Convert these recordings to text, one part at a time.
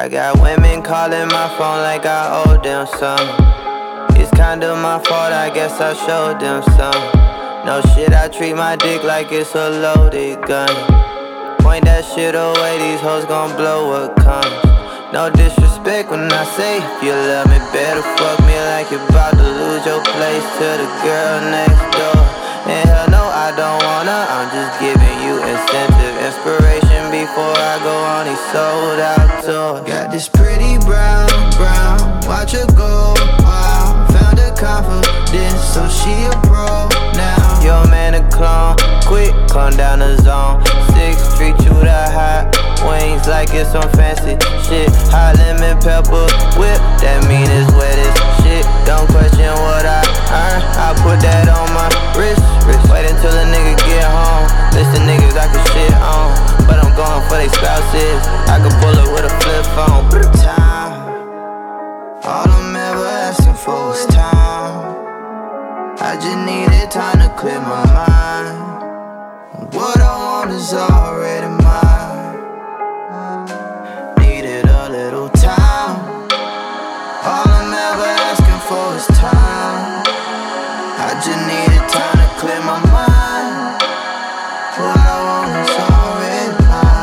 I got women calling my phone like I owe them some. It's kinda my fault, I guess I showed them some. No shit, I treat my dick like it's a loaded gun. Point that shit away, these hoes gon' blow what comes. No disrespect when I say, if you love me, better fuck me like you're about to lose your place to the girl next door. And hell no, I don't wanna, I'm just giving you incentive, inspiration before I go on these sold out tours. Got this pretty brown, watch her go wild. Found her confidence, so she a pro now. Your man a clone, quick, calm down the zone. 6 treat you the hot wings like it's some fancy shit. Hot lemon pepper whip, that mean it's wet as shit. Don't question what I earn, I put that on my wrist. Wait until a nigga get home. List of niggas I can shit on, but I'm going for they spouses. I can pull up with a flip phone. Time, all I'm ever asking for is time. I just needed time to clear my mind. What I want is already mine. Needed a little time. All I'm ever asking for is time. I just needed time to clear my mind. What I want is already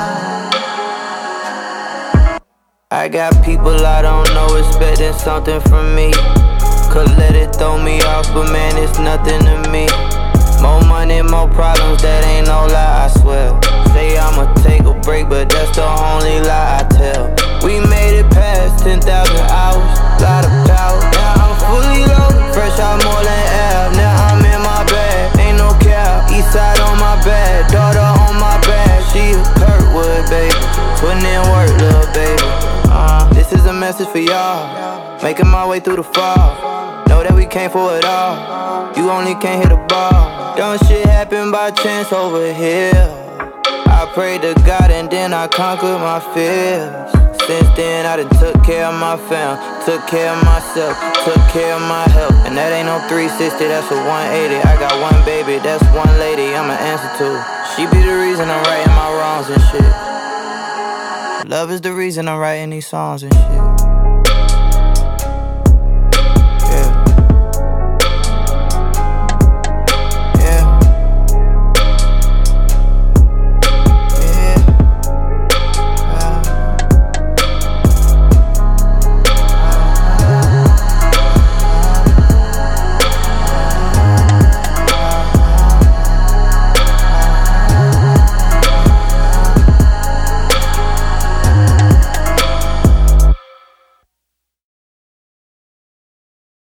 mine. I got people I don't know expecting something from me. Could let it throw me off, but man, it's nothing to me. More money, more problems, that ain't no lie, I swear. Say I'ma take a break, but that's the only lie I tell. We made it past 10,000 hours, lot of power. Now I'm fully loaded, fresh out more than air. Now I'm in my bag, ain't no cap. East side on my back, daughter on my back. She a Kirkwood, baby, putting in work, little baby. This is a message for y'all, making my way through the fall. Know that we came for it all, you only can't hit a ball. Don't shit happen by chance over here. I prayed to God and then I conquered my fears. Since then I done took care of my fam, took care of myself, took care of my health. And that ain't no 360, that's a 180. I got one baby, that's one lady I'ma answer to. She be the reason I'm righting my wrongs and shit. Love is the reason I'm writing these songs and shit.